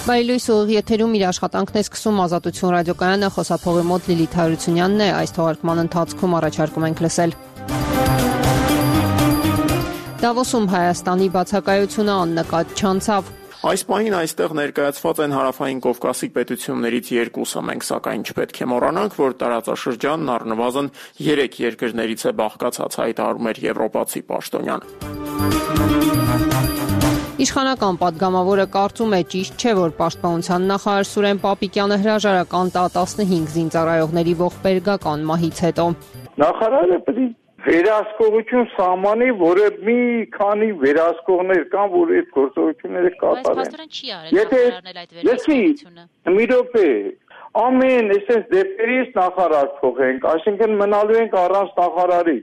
Բարի լույս ուղիղ եթերում իր աշխատանքն է սկսում Ազատություն ռադիոկայանը, խոսափողի մոտ Լիլիթ Հարությունյանն է, այս թողարկման ընթացքում առաջարկում ենք լսել. Դավոսում Հայաստանի բացակայությունը աննկատ չանցավ. Այս պահին այստեղ ներկայացված են հարավային Կովկասի պետություններից երկուսը, մենք սակայն չպետք է մոռանանք, որ տարածաշրջանն առնվազն 3 երկրներից է բաղկացած, հայտարարում էր եվրոպացի պաշտոնյան. Իշխանական պատգամավորը կարծում է ճիշտ չէ, որ Պաշտպանության նախարար Սուրեն Պապիկյանը հրաժարական տա 15 զինծառայողների ողբերգական մահից հետո. Նախարարը պետք վերահսկողություն սահմանի, որը մի քանի վերահսկողներ կան, որ այդ գործողությունները կատարեն։ Բայց պաստորեն չի արել նախարարն էլ այդ վերահսկողությունը։ Մի րոպե, ամեն այսպես դեպքերից նախարար փոխենք, այսինքն մնալու ենք առանց նախարարի։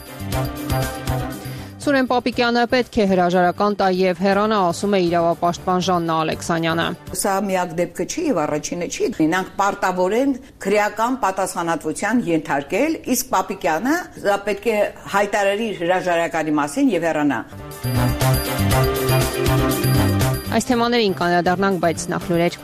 Սուրեն Պապիկյանը պետք է հրաժարական տա եւ հեռանա, ասում է իրավապաշտպան Ժաննա Ալեքսանյանը։ Սա միակ դեպքը չի եւ առաջինը չի։ Նրանք պարտավոր են քրեական պատասխանատվության ենթարկել, իսկ Պապիկյանը դա պետք է հայտարարի հրաժարականի մասին եւ հեռանա։ Այս թեմաներին կանդրադառնանք, բայց նախ լուրեր։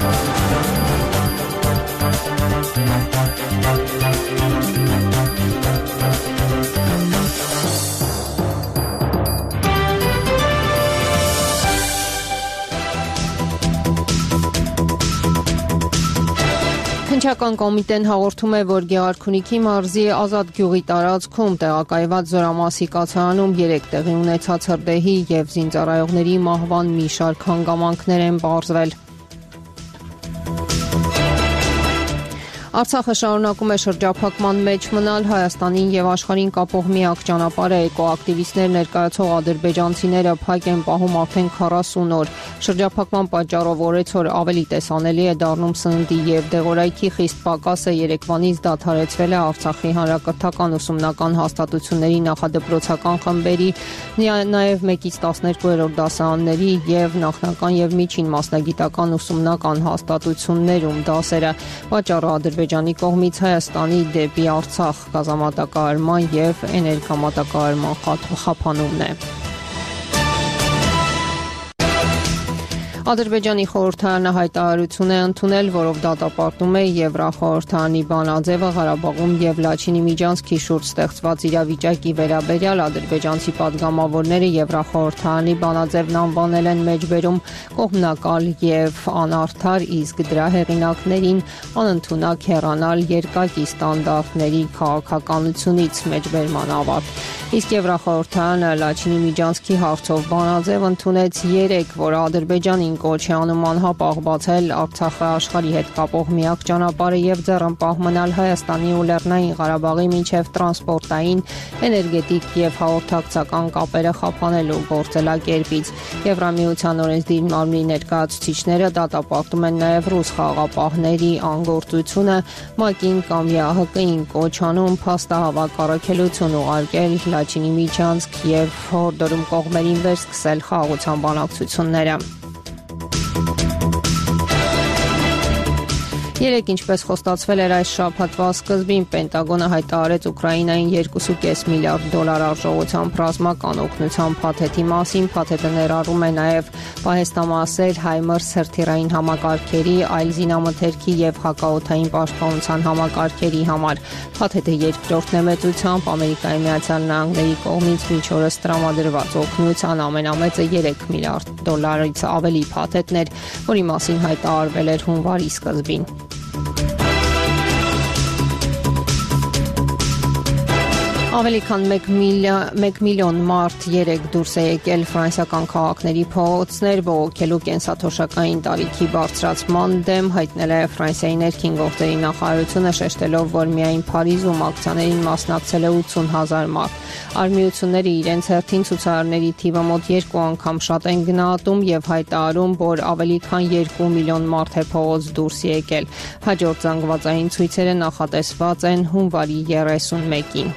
Քննչական կոմիտեն հաղորդում է, որ Գեղարքունիքի մարզի Ազատ գյուղի տարածքում տեղակայված Զորամասի կացարանում 3 տեղի ունեցած հրդեհի եւ զինծառայողների մահվան մի շարք հանգամանքներ են պարզվել։ Արցախը շարունակում է շրջափակման մեջ մնալ, Հայաստանին եւ աշխարհին կապող միակ ճանապարհը էկոակտիվիստներ ներկայացող ադրբեջանցիները փակ են պահում արդեն 40 օր։ Շրջափակման պատճառով օրեցօր ավելի տեսանելի է դառնում սննդի եւ դեղորայքի խիստ պակասը, երեկվանից դադարեցվել է Արցախի հանրակրթական ուսումնական հաստատությունների նախադպրոցական խմբերի, նաեւ 1-ից 12-րդ դասարանների եւ նախնական եւ միջին մասնագիտական ուսումնական հաստատություններում դասերը։ Պատճառը Ադրբեջանի կողմից Հայաստանի դեպի Արցախ գազամատակարարման եւ էներգամատակարարման խափանումն է։ Ադրբեջանի խորհրդարանը հայտարարություն է ընդունել, որով դատապարտում է Եվրախորհրդարանի բանաձևը Ղարաբաղում եւ Լաչինի Միջանցքի շուրջ ստեղծված իրավիճակի վերաբերյալ ադրբեջանցի падգամավորները Եվրախորհրդարանի բանաձևն անվանել են մեջբերում կողմնակալ եւ անարդար, իսկ դրա հեղինակներին անընդունակ հեռանալ երկակի ստանդարտների քաղաքականությունից մեջբերման ավարտ։ Իսկ Եվրախորհրդարանը Լաչինի Միջանցքի հարցով բանաձև ընդունեց 3, որ Ադրբեջանին կոչ է անում անհապաղ բացել Արցախը աշխարհի հետ կապող միակ ճանապարհը եւ ձեռնպահ մնալ Հայաստանի ու Լեռնային Ղարաբաղի միջև տրանսպորտային, էներգետիկ եւ հաղորդակցական կապերը խափանելու գործելակերպից։ Եվրամիության օրենսդիր մարմնի ներկայացուցիչները դատապարտում են նաեւ ռուս խաղաղապահների անգործությունը, ՄԱԿ-ին կամ ԵԱՀԿ-ին կոչ անում փաստահավաք առաքելություն ուղարկել Լաչինի Միջանցք եւ հորդորում կողմերին վերսկսել խաղաղության բանակցությունները։ Երեկ, ինչպես խոստացվել էր այս շաբաթվա սկզբին, Պենտագոնը հայտարարեց Ուկրաինային $2.5 միլիարդ արժողությամբ ռազմական օգնության փաթեթի մասին։ Փաթեթը ներառում է նաև պահեստամասեր, HIMARS հրթիռային համակարգերի, այլ զինամթերքի եւ հակաօդային պաշտպանության համակարգերի համար։ Փաթեթը երկրորդ մեծությամբ Ամերիկայի Միացյալ Նահանգների կողմից մինչ օրս տրամադրված օգնության ամենամեծը $3 միլիարդից ավելի փաթեթն էր, որի մասին հայտարարվել էր հունվարի սկզբին։ Ավելի քան 1 միլիոն մարդ երեկ դուրս է եկել ֆրանսիական քաղաքների փողոցներ բողոքելու կենսաթոշակային տարիքի բարձրացման դեմ, հայտնել է Ֆրանսիայի ներքին գործերի նախարարությունը, շեշտելով, որ միայն Փարիզում ակցիաներին մասնակցել է 80,000 մարդ։ Արմիությունները իրենց հերթին ցուցարարների թիվը մոտ 2 անգամ շատ են գնահատում եւ հայտարարում, որ ավելի քան 2 միլիոն մարդ է փողոց դուրս եկել։ Հաջորդ զանգվածային ցույցերը նախատեսված են հունվարի 31-ին։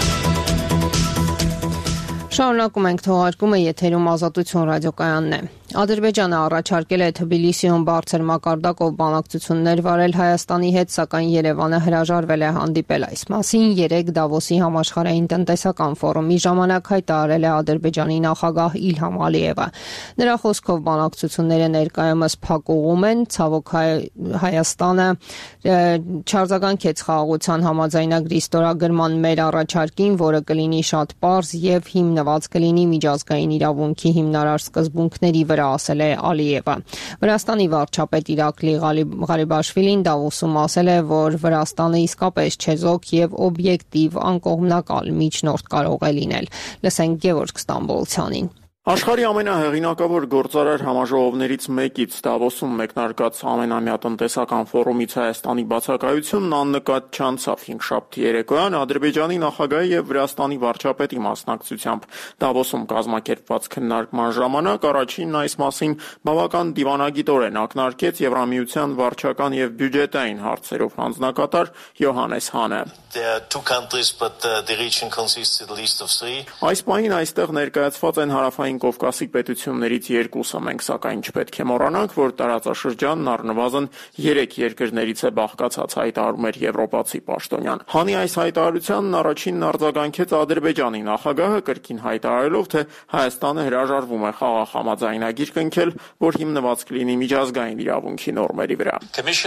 Շարունակում ենք թողարկումը, եթերում Ազատություն ռադիոկայանն է։ Ադրբեջանը առաջարկել է Թբիլիսիում բարձր մակարդակով բանակցություններ վարել Հայաստանի հետ, սակայն Երևանը հրաժարվել է հանդիպել այս մասին 3 Դավոսի համաշխարհային տնտեսական ֆորումի ժամանակ հայտարարել է Ադրբեջանի նախագահ Իլհամ Ալիևը։ Նրա խոսքով բանակցությունները ներկայումս փակուղում են, ցավոք Հայաստանը չարձագանքեց խաղաղության համաձայնագրի ստորագրման մեր առաջարկին, որը կլինի շատ պարզ եւ հիմնված կլինի միջազգային իրավունքի հիմնարար սկզբունքների վրա, ասել է Ալիևը։ Վրաստանի վարչապետ Իրակլի Ղարիբաշվիլին Դավոսում ասել է, որ Վրաստանը իսկապես չեզոք եւ օբյեկտիվ անկողմնակալ միջնորդ կարող է լինել։ Լսենք Գևորգ Ստամբոլցյանին։ Աշխարհի ամենահեղինակավոր գործարար համաժողովներից մեկից Դավոսում մեկնարկած ամենամյա տնտեսական ֆորումից Հայաստանի բացակայությունն աննկատ չանցավ հինգշաբթի երեկոյան Ադրբեջանի նախագահի եւ Վրաստանի վարչապետի մասնակցությամբ։ Դավոսում կազմակերպված քննարկման ժամանակ առաջինն այս մասին բավական դիվանագիտորեն ակնարկեց Եվրամիության վարչական եւ բյուջետային հարցերով հանձնակատար Յոհանես Հանը։ Այս պահին այստեղ ներկայացված են հարավային Կովկասի պետություններից երկուսը, մենք սակայն չպետք է մոռանանք, որ տարածաշրջանն առնվազն 3 երկրներից է բաղկացած, հայտարարում էր եվրոպացի պաշտոնյան։ Հանի այս հայտարարությանն առաջինն արձագանքեց Ադրբեջանի նախագահը, կրկին հայտարարելով, թե Հայաստանը հրաժարվում է խաղաղ համաձայնագիր կնքել, որ հիմնված կլինի միջազգային իրավունքի նորմերի վրա։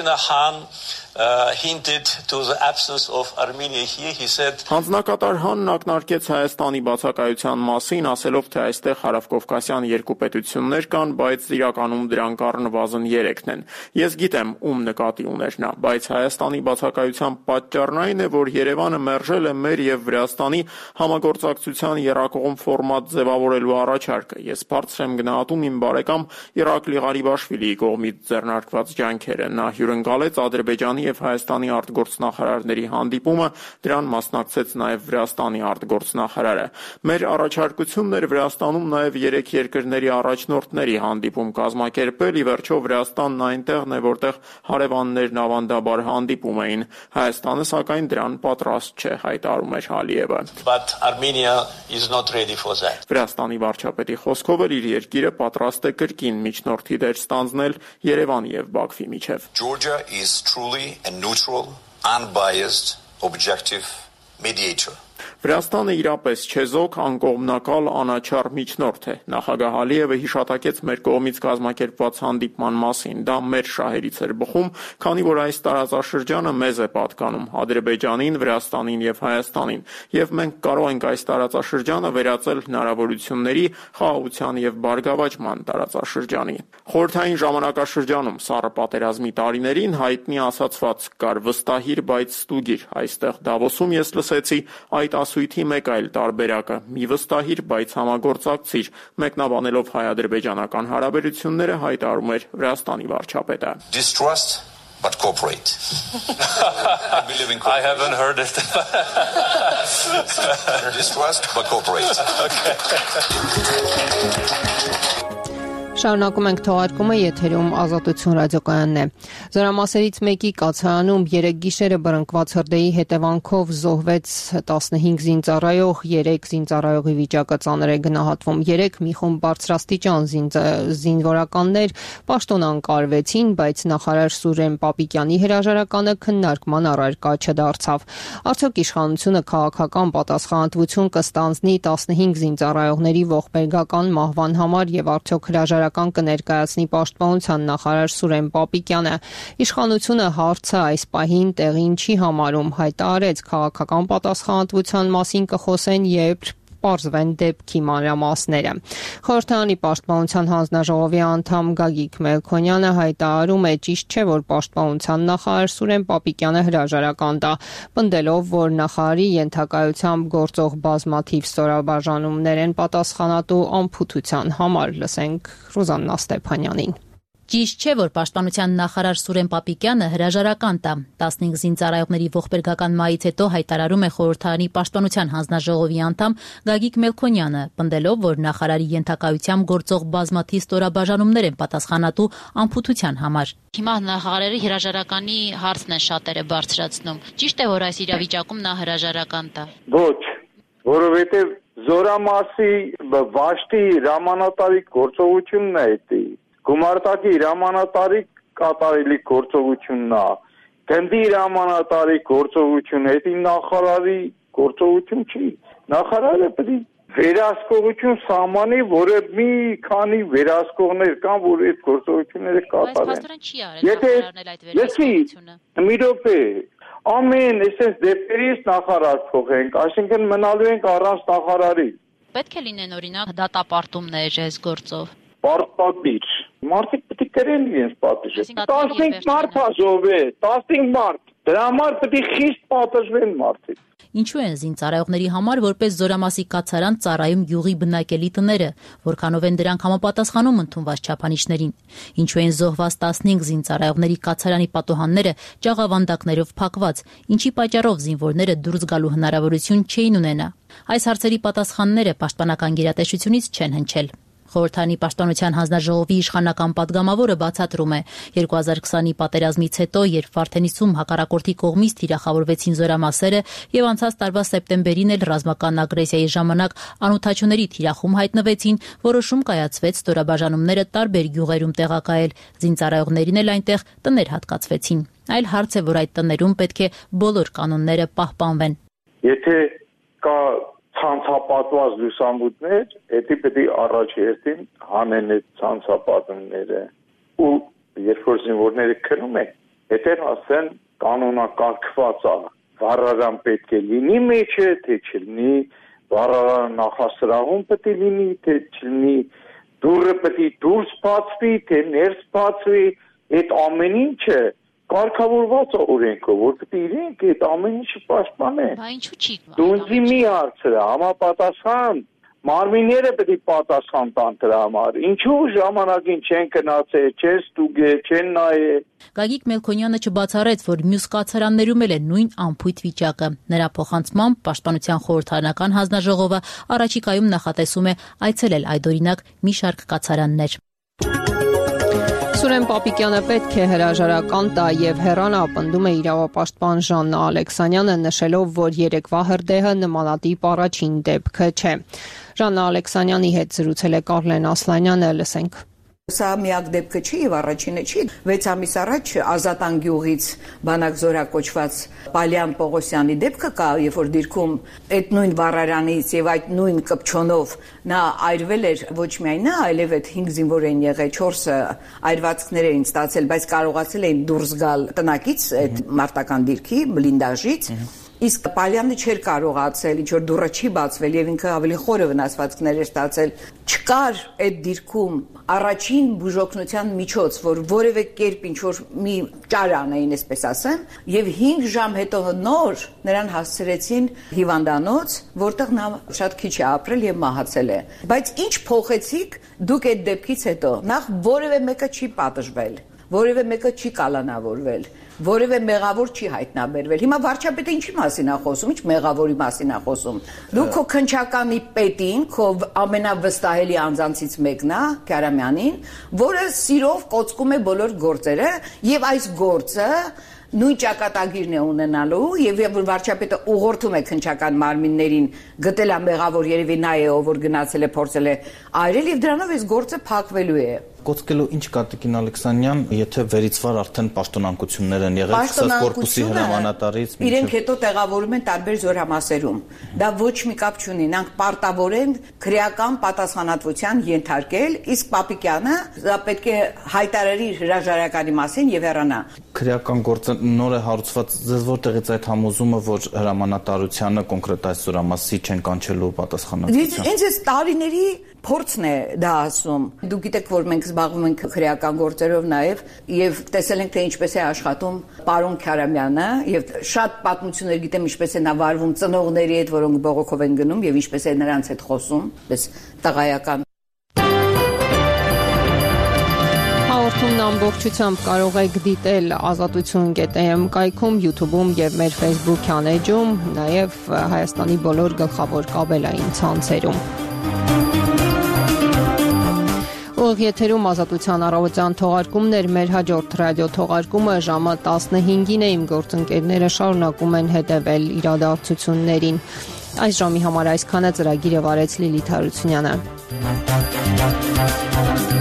Հանձնակատար Հանն ակնարկեց Հայաստանի բացակայության մասին, ասելով, թե այստեղ Հարավկովկասյան երկու պետություններ կան, բայց իրականում դրանք առնվազն 3-ն են։ Ես գիտեմ, ում նկատի ուներ նա, բայց Հայաստանի բացակայության պատճառն այն է, որ Երևանը մերժել է մեր եւ Վրաստանի համագործակցության եռակողմ ֆորմատ ձևավորելու առաջարկը։ Ես բարձր եմ գնահատում իմ բարեկամ Իրակլի Ղարիբաշվիլիի կողմից ձեռնարկված ջանքերը։ Նա հյուրընկալեց Ադրբեջանի եւ Հայաստանի արտգործնախարարների հանդիպումը, դրան մասնակցեց նաեւ Վրաստանի արտգործնախարարը։ Մեր առաջարկությունն էր Վրաստանում նաեւ 3 երկրների առաջնորդների հանդիպում կազմակերպել, ի վերջո Վրաստանն այնտեղն է, որտեղ հարևաններն ավանդաբար հանդիպում էին։ Հայաստանը սակայն դրան պատրաստ չէ, հայտարարում էր Ալիևը։ Վրաստանի վարչապետի խոսքով իր երկիրը պատրաստ է կրկին միջնորդի դեր ստանձնել Երևանի եւ Բաքվի միջև։ Georgia is truly a neutral, unbiased, objective mediator. Վրաստանը իրապես չեզոք, անկողմնակալ, անաչառ միջնորդ է։ Նախագահ Ալիևը հիշատակեց մեր կողմից կազմակերպված հանդիպման մասին։ Դա մեր շահերից էր բխում, քանի որ այս տարածաշրջանը մեզ է պատկանում, Ադրբեջանին, Վրաստանին եւ Հայաստանին, եւ մենք կարող ենք այս տարածաշրջանը վերածել հնարավորությունների, խաղաղության եւ բարգավաճման տարածաշրջանի։ Խորհրդային ժամանակաշրջանում սառը պատերազմի տարիներին հայտնի ասացված կար՝ վստահիր, բայց ստուգիր։ Այստեղ Դավոսում ես լսեցի այդ ասույթի մեկ այլ տարբերակը՝ մի վստահիր, բայց համագործակցիր, մեկնաբանելով հայ-ադրբեջանական հարաբերությունները հայտարարում էր Վրաստանի վարչապետը։ Distrust but cooperate. I haven't heard it. Distrust but cooperate. Շարունակում ենք թողարկումը, եթերում Ազատություն ռադիոկայանն է։ Զորամասերից մեկի կացարանում 3 գիշերը բռնկված հրդեհի հետևանքով զոհվեց 15 զինծառայող, 3 զինծառայողի վիճակը ծանր է գնահատվում։ 3 մի խումբ բարձրաստիճան զինվորականներ պաշտոնանկարվեցին, բայց նախարար Սուրեն Պապիկյանի հրաժարականը քննարկման առարկա չդարձավ։ Արդյոք իշխանությունը քաղաքական պատասխանատվություն կստանձնի 15 զինծառայողների ողբերգական մահվան համար եւ արդյոք հրաժարական կներկայացնի պաշտպանության նախարար Սուրեն Պապիկյանը։ Իշխանությունը հարցը այս պահին տեղին չի համարում, հայտարարեց քաղաքական պատասխանատվության մասին կխոսեն, երբ պարզվեն դեպքի մանրամասները։ Խորհրդարանի պաշտպանության հանձնաժողովի անդամ Գագիկ Մելքոնյանը հայտարարում է, ճիշտ չէ, որ պաշտպանության նախարար Սուրեն Պապիկյանը հրաժարական տա, պնդելով, որ նախարարի ենթակայությամբ գործող բազմաթիվ ստորաբաժանումներ են պատասխանատու անփութության համար։ Լսենք Ռուզաննա Ստեփանյանին։ Ճիշտ չէ, որ պաշտպանության նախարար Սուրեն Պապիկյանը հրաժարական տա։ 15 զինծառայողների ողբերգական մահից հետո հայտարարում է խորհրդարանի պաշտպանության հանձնաժողովի անդամ Գագիկ Մելքոնյանը, պնդելով, որ նախարարի ենթակայությամբ գործող բազմաթիվ ստորաբաժանումներ են պատասխանատու անփութության համար։ Հիմա նախարարի հրաժարականի հարցն է շատերը բարձրացնում։ Ճիշտ է, որ այս իրավիճակում նա հրաժարական տա։ Ոչ, որովհետև զորամասի վաշտի հրամանատարի գործողությունն է դա։ գումարտակի հրամանատարի կատարելի գործողությունն է, գնդի հրամանատարի գործողությունը, դա նախարարի գործողություն չի։ Նախարարը պետք է վերահսկողություն սահմանի, որը մի քանի վերահսկողներ կան, որ այդ գործողությունները կատարեն։ Բայց փաստորեն չի արել նախարարն էլ այդ վերահսկողությունը։ Մի րոպե, ամեն այսպես դեպքերից նախարար փոխենք, այսինքն մնալու ենք առանց նախարարի։ Պետք է լինեն օրինակ դատապարտումներ այս գործով։ Պատիժ։ Մարդիկ պետք է կրեն իրենց պատիժը։ 15 մարդ ազովե, 15 մարդ։ Դրա համար պետք է խիստ պատժվեն մարդիկ։ Ինչու են զինծառայողների համար որպես զորամասի կացարան ծառայում յուղի բնակելի տները, որքանով են դրանք համապատասխանում ընդունված չափանիշներին։ Ինչու են զոհված 15 զինծառայողների կացարանի պատոհանները ճաղավանդակներով փակված, ինչի պատճառով զինվորները դուրս գալու հնարավորություն չէին ունենա։ Այս հարցերի պատասխանները պաշտպանական գերատեսչությունից չեն հնչել։ Խորհրդանի պաշտպանության հանձնաժողովի իշխանական պատգամավորը բացատրում է 2020-ի պատերազմից հետո, երբ Վարդենիսում հակառակորդի կողմից թիրախավորվեցին զորամասերը եւ անցած տարվա սեպտեմբերին էլ ռազմական ագրեսիայի ժամանակ անօթաչուների թիրախում հայտնվեցին, որոշում կայացվեց ստորաբաժանումները տարբեր գյուղերում տեղակայել, զինծառայողներին էլ այնտեղ տներ հատկացվեցին։ Այլ հարց է, որ այդ տներում պետք է բոլոր կանոնները պահպանվեն։ Եթե կա ցանցապատված լուսամուտներ, դա պետք է առաջ հերթին հանեն այդ ցանցապատումները ու երբ որ զինվորները քնում են, հետեր ասեն կանոնակարգված է, վառարան պետք է լինի մեջը, թե չլինի, վառարան նախասրահում պետք է լինի, թե չլինի, դուռը պետք է դուրս բացվի, թե ներս բացվի, այդ ամեն ինչը կարգավորված է օրենքով, որ պետք է իրենք այդ ամեն ինչը պաշտպանեն։ Բա ինչու չի։ Դու մի հարցրա, համապատասխան մարմինները պետք է պատասխան տան դրա համար։ Ինչու ժամանակին չեն գնացել, չեն ստուգել, չեն նայել։ Գագիկ Մելքոնյանը չբացառեց, որ մյուս կացարաններում էլ է նույն անփույթ վիճակը։ Նրա փոխանցմամբ Պաշտպանության խորհրդարանական հանձնաժողովը առաջիկայում նախատեսում է այցելել այդօրինակ մի շարք կացարաններ։ Սուրեն Պապիկյանը պետք է հրաժարական տա եւ հեռանա, պնդում է իրավապաշտպան Ժաննա Ալեքսանյանը, նշելով, որ երեկվա հրդեհը նմանատիպ առաջին դեպքը չէ։ Ժաննա Ալեքսանյանի հետ զրուցել է Կարլեն Ասլանյանը, լսենք։ Սա միակ դեպքը չի եւ առաջինը չի։ 6 ամիս առաջ Ազատան գյուղից բանակ զորակոչված Պալյան Պողոսյանի դեպքը կա, երբ որ դիրքում այդ նույն վառարանից եւ այդ նույն կպչոնով նա այրվել էր ոչ միայն նա, այլև այդ 5 զինվոր են եղել, 4-ը այրվածքներ էին ստացել, բայց կարողացել էին դուրս գալ տնակից, այդ մարտական դիրքի բլինդաժից։ Իսկ Պալյանը չէր կարողացել, ինչ որ դուռը չի բացվել եւ ինքը ավելի խորը վնասվածքներ էր ստացել։ Չկար այդ դիրքում առաջին բուժօգնության միջոց, որ որևէ կերպ ինչ որ մի ճար անեին, այսպես ասեմ, եւ 5 ժամ հետո նոր նրան հասցրեցին հիվանդանոց, որտեղ նա շատ քիչ է ապրել եւ մահացել է։ Բայց ինչ փոխեցիք դուք այդ դեպքից հետո։ Նախ որևէ մեկը չի պատժվել, որևէ մեկը չի կալանավորվել, որևէ մեղավոր չի հայտնաբերվել։ Հիմա վարչապետը ինչի մասին է խոսում, ինչ մեղավորի մասին է խոսում։ Դու քո քնչականի պետին, քո ամենավստահելի անձանցից մեկն է, Քարամյանին, որը սիրով կոծկում է բոլոր գործերը, եւ այս գործը նույն ճակատագիրն է ունենալու եւ որ վարչապետը ուղղորդում է քնչական մարմիններին գտել է մեղավոր, երևի նա է, ով որ գնացել է փորձել է այրել եւ դրանով այս գործը փակվելու է։ Կոծկելու ինչ կա Տիկին Ալեքսանյան, եթե վերիցվար արդեն պաշտոնանկություններ են եղել սկսած կորպուսի հրամանատարից իրենք հետո տեղավորում են տարբեր զորամասերում։ Դա ոչ մի կապ չունի, նրանք պարտավոր են քրեական պատասխանատվության ենթարկել, իսկ Պապիկյանը դա պետք է հայտարարի հրաժարականի մասին եւ հեռանա։ Քրեական գործը նոր է հարուցված, ձեզ որտեղից այդ համոզումը, որ հրամանատարությանը կոնկրետ այս զորամասի չեն կանչելու պատասխանատվության։ Ինձ էս տարիների փորձն է դա ասում։ Դուք գիտեք, որ մենք զբաղվում ենք քրեական գործերով նաև եւ տեսել ենք թե ինչպես է աշխատում պարոն Քարամյանը եւ շատ պատմություններ գիտեմ ինչպես է նա վարվում ծնողների հետ, որոնք բողոքով են գնում եւ ինչպես է նրանց հետ խոսում, պես տղայական։ Հաղորդումն ամբողջությամբ կարող եք դիտել azatutsun.am կայքում, YouTube-ում եւ մեր Facebook-յան էջում, նաեւ Հայաստանի բոլոր գլխավոր կաբելային ցանցերում։ Եթերում Ազատության առավոտյան թողարկումներ, մեր հաջորդ ռադիո թողարկումը ժամը 15-ին է, իմ գործընկերները շարունակում են հետևել իրադարձություններին։ Այս ժամի համար այսքանը, ծրագիրը վարեց Լիլիթ Հարությունյանը։